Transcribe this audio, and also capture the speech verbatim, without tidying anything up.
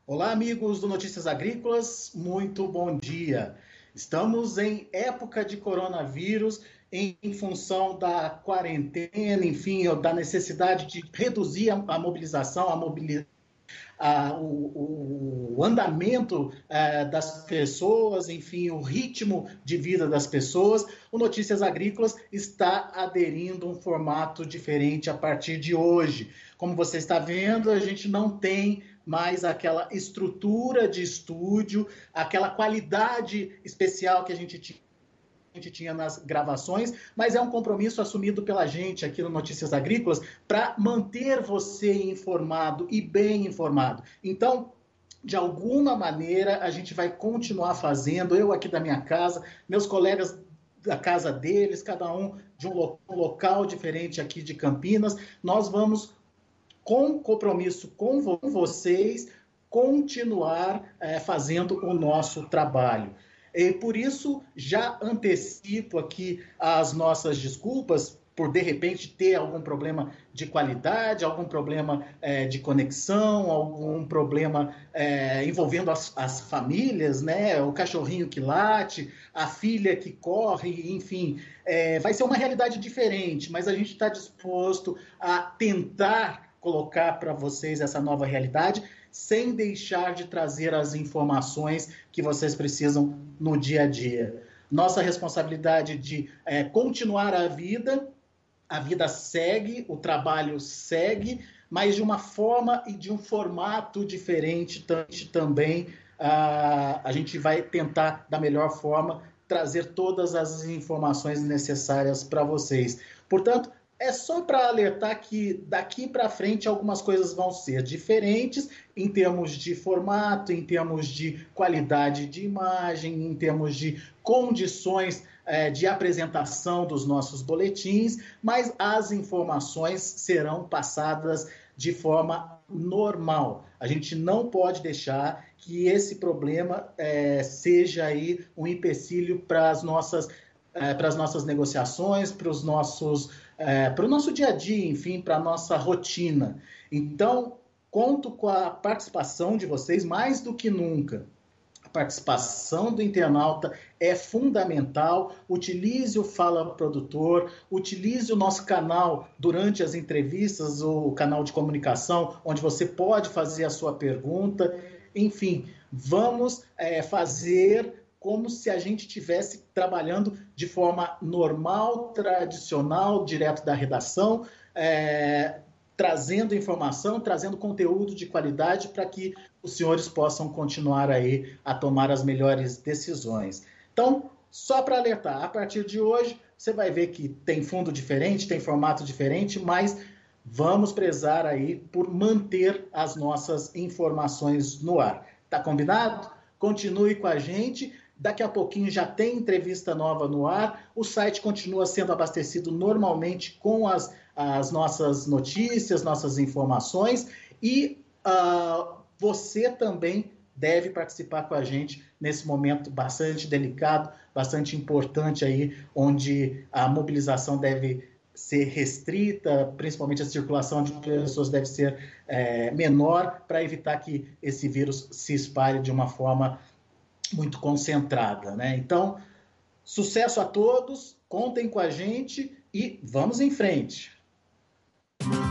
Olá, amigos do Notícias Agrícolas, muito bom dia. Estamos em época de coronavírus, em função da quarentena, enfim, da necessidade de reduzir a, a mobilização, a mobilidade. Ah, o, o, andamento ah, das pessoas, enfim, o ritmo de vida das pessoas, o Notícias Agrícolas está aderindo a um formato diferente a partir de hoje. Como você está vendo, a gente não tem mais aquela estrutura de estúdio, aquela qualidade especial que a gente tinha. A gente tinha nas gravações, mas é um compromisso assumido pela gente aqui no Notícias Agrícolas para manter você informado e bem informado. Então, de alguma maneira, a gente vai continuar fazendo, eu aqui da minha casa, meus colegas da casa deles, cada um de um local diferente aqui de Campinas, nós vamos, com compromisso com vocês, continuar é, fazendo o nosso trabalho. E por isso, já antecipo aqui as nossas desculpas por, de repente, ter algum problema de qualidade, algum problema é, de conexão, algum problema é, envolvendo as, as famílias, né? O cachorrinho que late, a filha que corre, enfim. É, vai ser uma realidade diferente, mas a gente está disposto a tentar colocar para vocês essa nova realidade, sem deixar de trazer as informações que vocês precisam no dia a dia. Nossa responsabilidade de é, continuar a vida, a vida segue, o trabalho segue, mas de uma forma e de um formato diferente também. Uh, a gente vai tentar, da melhor forma, trazer todas as informações necessárias para vocês. Portanto, é só para alertar que daqui para frente algumas coisas vão ser diferentes em termos de formato, em termos de qualidade de imagem, em termos de condições é, de apresentação dos nossos boletins, mas as informações serão passadas de forma normal. A gente não pode deixar que esse problema é, seja aí um empecilho para as nossas, é, para as nossas negociações, para os nossos É, para o nosso dia a dia, enfim, para a nossa rotina. Então, conto com a participação de vocês mais do que nunca. A participação do internauta é fundamental. Utilize o Fala Produtor, utilize o nosso canal durante as entrevistas, o canal de comunicação, onde você pode fazer a sua pergunta. Enfim, vamos é, fazer como se a gente estivesse trabalhando de forma normal, tradicional, direto da redação, é, trazendo informação, trazendo conteúdo de qualidade para que os senhores possam continuar aí a tomar as melhores decisões. Então, só para alertar, a partir de hoje, você vai ver que tem fundo diferente, tem formato diferente, mas vamos prezar aí por manter as nossas informações no ar. Tá combinado? Continue com a gente. Daqui a pouquinho já tem entrevista nova no ar. O site continua sendo abastecido normalmente com as, as nossas notícias, nossas informações. E uh, você também deve participar com a gente nesse momento bastante delicado, bastante importante aí, onde a mobilização deve ser restrita, principalmente a circulação de pessoas deve ser é, menor, para evitar que esse vírus se espalhe de uma forma muito concentrada, né? Então, sucesso a todos, contem com a gente e vamos em frente.